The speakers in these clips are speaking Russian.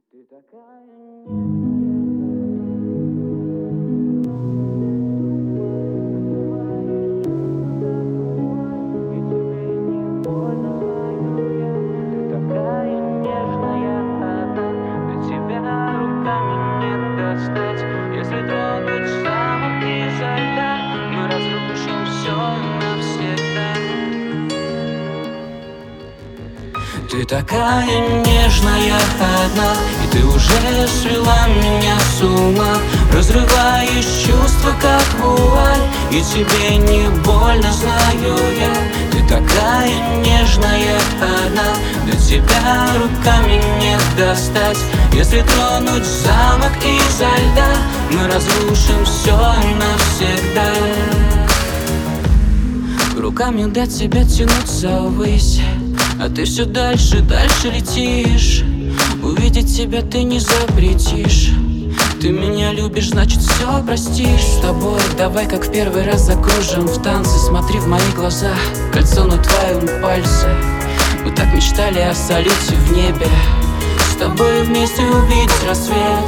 Ты такая нежная, до тебя руками не достать. Если тронуть замок изо льда, мы разрушим все навсегда. Ты такая нежная одна, и ты уже свела меня с ума. Разрываешь чувства, как вуаль, и тебе не больно, знаю я. Ты такая нежная одна, до тебя руками не достать. Если тронуть замок изо льда, мы разрушим все навсегда. Руками до тебя тянуться ввысь, а ты все дальше, дальше летишь. Увидеть тебя ты не запретишь. Ты меня любишь, значит все простишь. С тобой давай как в первый раз закружим в танце. Смотри в мои глаза, кольцо на твоем пальце. Мы так мечтали о салюте в небе, с тобой вместе увидеть рассвет.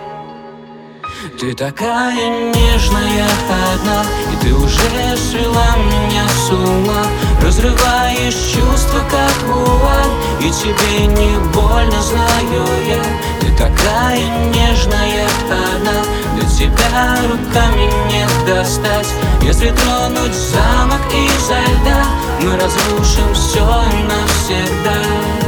Ты такая нежная одна, и ты уже свела меня с ума. Разрываешь чувства, как вуаль, и тебе не больно, знаю я. Ты такая нежная одна, до тебя руками не достать. Если тронуть замок изо льда, мы разрушим все навсегда.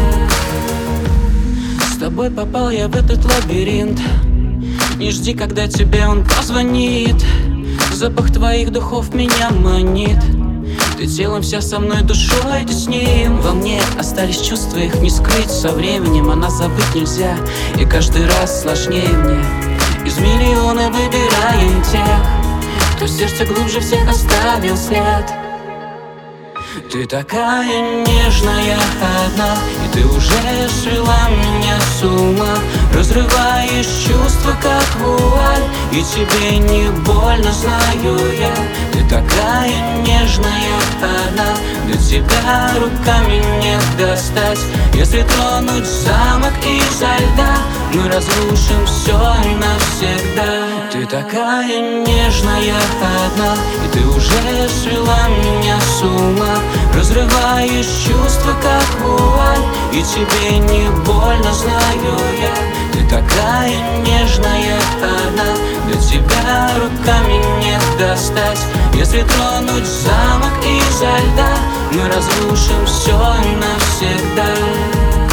С тобой попал я в этот лабиринт. Не жди, когда тебе он позвонит. Запах твоих духов меня манит. Ты телом вся со мной, душой ты с ним. Во мне остались чувства, их не скрыть со временем, а нас забыть нельзя, и каждый раз сложнее мне. Из миллиона выбираем тех, кто сердце глубже всех оставил след. Ты такая нежная одна, и ты уже свела меня с ума. Разрываешь чувства, как вуаль, и тебе не больно, знаю я. Ты такая нежная одна, до тебя руками не достать. Если тронуть замок изо льда, мы разрушим все навсегда. Ты такая нежная одна, и ты уже свела меня с ума. Разрываешь чувства, как вуаль, и тебе не больно, знаю я. Ты такая нежная одна, до тебя руками не достать. Если тронуть замок изо льда, мы разрушим все навсегда.